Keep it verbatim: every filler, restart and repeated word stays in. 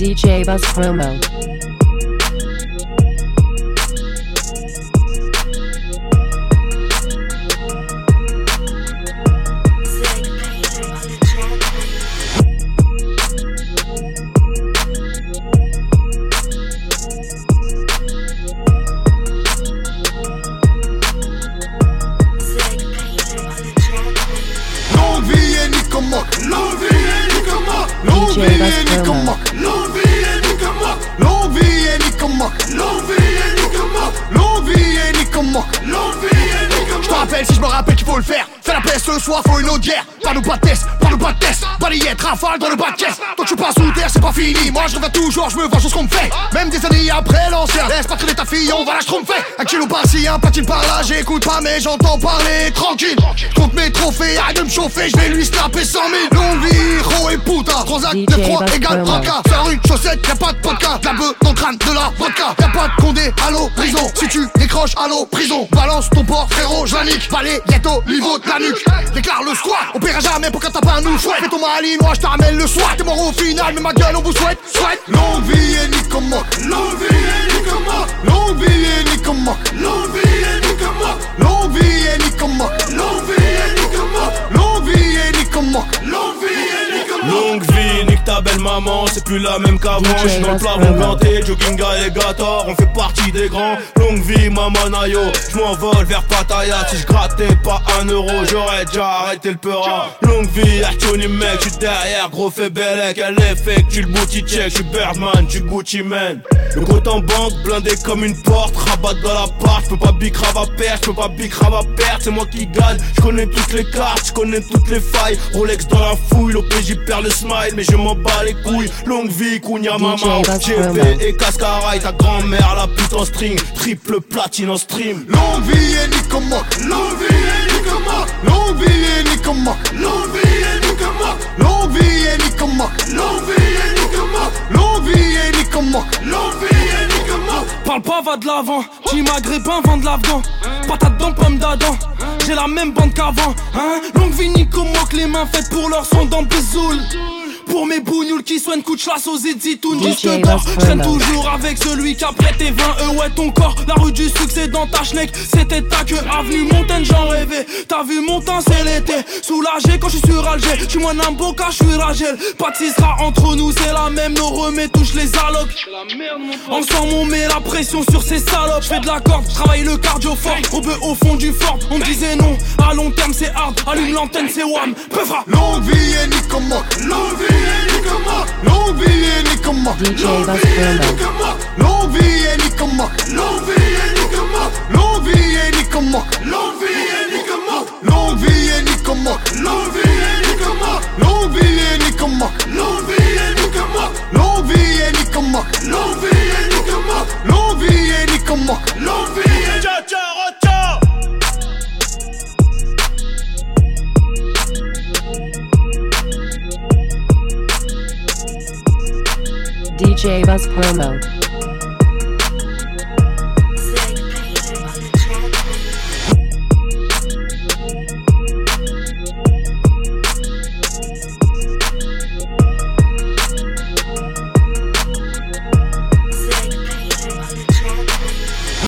D J Buzz Promo. Longue vie et Nicomoc, longue vie et Nicomoc, longue vie et Nicomoc, longue vie et Nicomoc, longue vie et Nicomoc, longue vie et Nicomoc, longue vie et Nicomoc, longue vie et Nicomoc. Je te rappelle si je me rappelle qu'il faut le faire. Fais la paix ce soir, faut une autre guerre. Parle-nous pas de test, parle-nous pas de test. Balayette, rafale dans le bas de caisse. Toi tu passes sous terre, c'est pas fini. Moi je reviens toujours, je me venge sur ce qu'on me fait. Même des années après l'ancien. Laisse pas traîner ta fille, on va la schtroumpfer. Un kilo par-ci, un platine par-là. J'écoute pas mais j'entends parler tranquille. Compte mes trophées, arrête de me chauffer. Je vais lui snapper cent mille. Longue vie, héros et putain. Transac, neuf trois égale trente-K. Faire une chaussette, y'a pas de podcast. De la beuh dans le crâne, de la vodka. Y'a pas de condé, allô, prison. Si tu décroches, allô, prison. Balance ton port, frérot, je la nique. Balayette au niveau de la nuque. Déclare le squat, on paiera jamais pour quand t'as pas un nous fouette. Fais ton malinois, je te ramène le soir. T'es mort au final, mais ma gueule on vous souhaite, souhaite. Longue vie et Nicomoc, longue vie et Nicomoc, longue vie et Nicomoc, longue vie et Nicomoc, longue vie et Nicomoc, longue vie et Nicomoc, longue vie et Nicomoc, longue vie et Nicomoc. Longue vie, nique ta belle maman, c'est plus la même qu'avant. J'suis dans le plafond planté, jogging alligator, on fait partie des grands. Longue vie, maman nayo, j'm'envole vers Pattaya. Si j'grattais pas un euro, j'aurais déjà arrêté le peura. Longue vie, Artoni mec, j'suis derrière, gros fait bellec. Elle est fake, tu le booty check, j'suis Birdman, tu Gucci man. Le compte en banque, blindé comme une porte, rabat dans la part. J'peux pas bicrave à perdre, j'peux pas bicrave à perdre. C'est moi qui gagne, j'connais toutes les cartes, j'connais toutes les failles. Rolex dans la fouille, l'O P J perd le smile, mais je m'en bats les couilles. Longue vie, Kounia maman, G P et Cascaraï, ta grand-mère la pute en string, triple platine en stream. Longue vie et Nicomoc, longue vie et Nicomoc, longue vie et Nicomoc, longue vie et Nicomoc, longue vie et Nicomoc, longue vie et Nicomoc, longue vie et Nicomoc, longue vie et Nicomoc. Parle pas, va de l'avant, tu maghrébin, vend de l'Afghan. Patate dans pomme d'Adam, j'ai la même bande qu'avant, hein. Longue vie Nicomoc, les mains faites pour leur son dans Bézoul. Pour mes bougnoules qui soignent coup de chasse aux éditoun. Juste d'or, j'traîne toujours avec celui qui a prêté vingt eux, ouais ton corps. La rue du succès dans ta schneck, c'était ta queue. Avenue Montaigne, j'en rêvais. T'as vu mon temps, c'est l'été. Soulagé quand j'suis sur Alger. J'suis moins Namboka, j'suis Ragel. Pas de sera entre nous, c'est la même. Nos remets touchent les allocs. Ensemble on met la pression sur ces salopes. J'fais de la corde, j'travaille le cardio fort. Au bœuf au fond du fort, on me disait non. À long terme c'est hard, allume l'antenne c'est wham. Peufra. Longue vie et Nicomoc, longue vie et Nicomoc, longue vie et Nicomoc, D J Buzz Promo. longue vie et Nicomoc, longue vie et Nicomoc, longue vie et Nicomoc, longue vie et Nicomoc, longue vie et Nicomoc, longue vie et Nicomoc, longue vie et Nicomoc, longue vie et Nicomoc, longue vie et Nicomoc, longue vie et Nicomoc, longue vie et Nicomoc, longue vie et Nicomoc. D J Buzz Promo.